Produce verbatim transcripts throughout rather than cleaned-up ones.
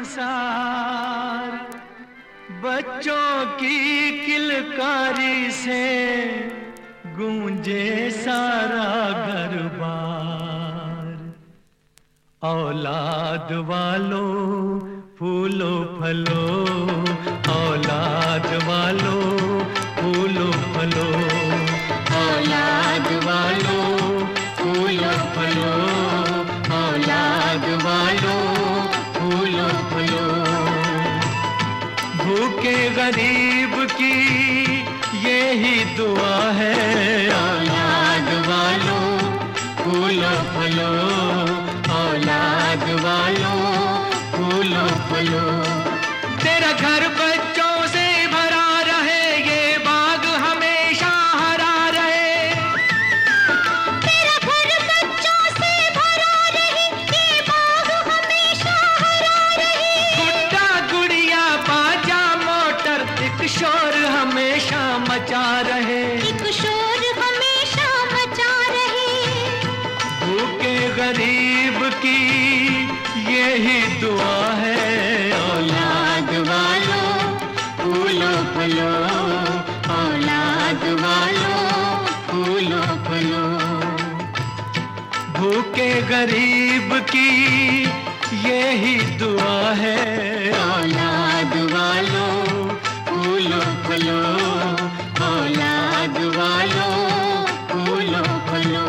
संसार, बच्चों की किलकारी से गूंजे सारा घर बार। औलाद वालों फूलो फलो, औलाद वालों फूलो फलो, औलाद वालों फूलो फलो, औलाद वालों फूलो फलो। भूखे गरीब की यही दुआ है, औलाद वालों फूलो फलो, औलाद वालों फूलो फलो। तेरा घर बच्चों से भरा रहे, ये बाग हमेशा हरा रहे। तेरा घर बच्चों से भरा रहे, ये बाग हमेशा हरा रहे। गुड्डा गुड़िया बाजा मोटर, एक शोर हमेशा मचा रहे, एक शोर हमेशा मचा रहे। भूखे गरीब की यही दुआ है, औलाद वालों फूलो फलो, औलाद वालों फूलो फलो। भूखे गरीब की यही दुआ है, औलाद वालों फूलो फलो, औलाद वालों फूलो फलो।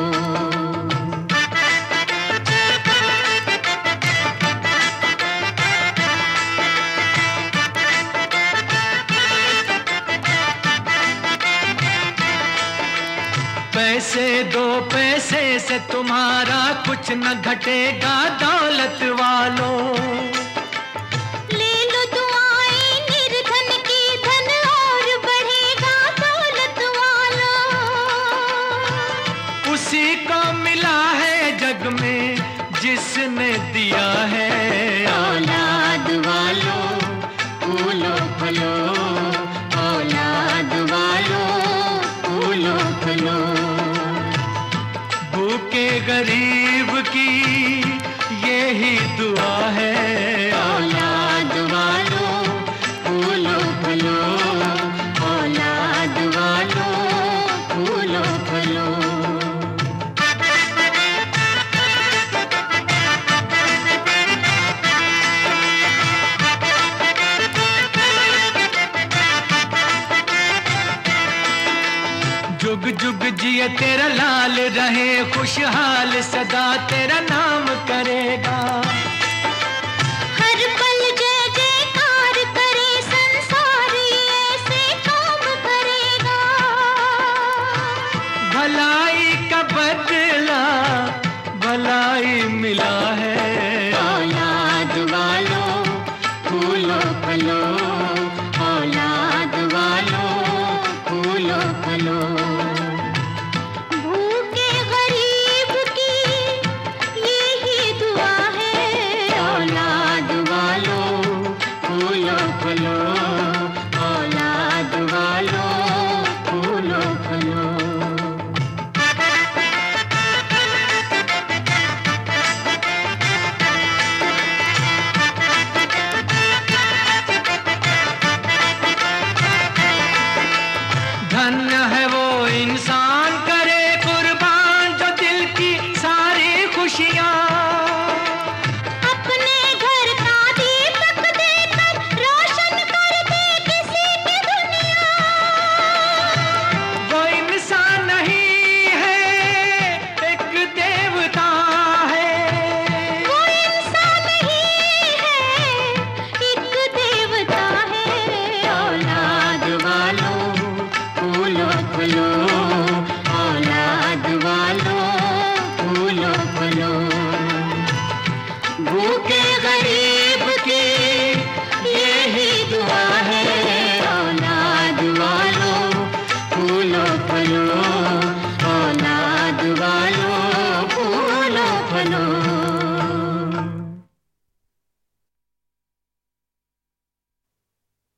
पैसे दो पैसे से तुम्हारा कुछ न घटेगा दौलत वालों। ले लो दुआएं निर्धन की, धन और बढ़ेगा दौलत वालों। उसी को मिला है जग में जिसने दिया है, औलाद वालों फूलो फलो, औलाद वालों फूलो फलो। भूखे गरीब की यही दुआ है, औलाद वालों फूलो फलो, औलाद वालों फूलो फलो। जुग जुग जिए तेरा लाल रहे, खुशहाल सदा तेरा नाम करेगा। हर पल जय जयकार करे, संसार ऐसे काम करेगा। भलाई का बदला भलाई मिला है, औलाद वालों फूलो फलो, औलाद वालों फूलो फलो। भूखे गरीब की यही दुआ है, औलाद वालों फूलो फलो, औलाद वालों फूलो फलो। धन्य है वो इंसान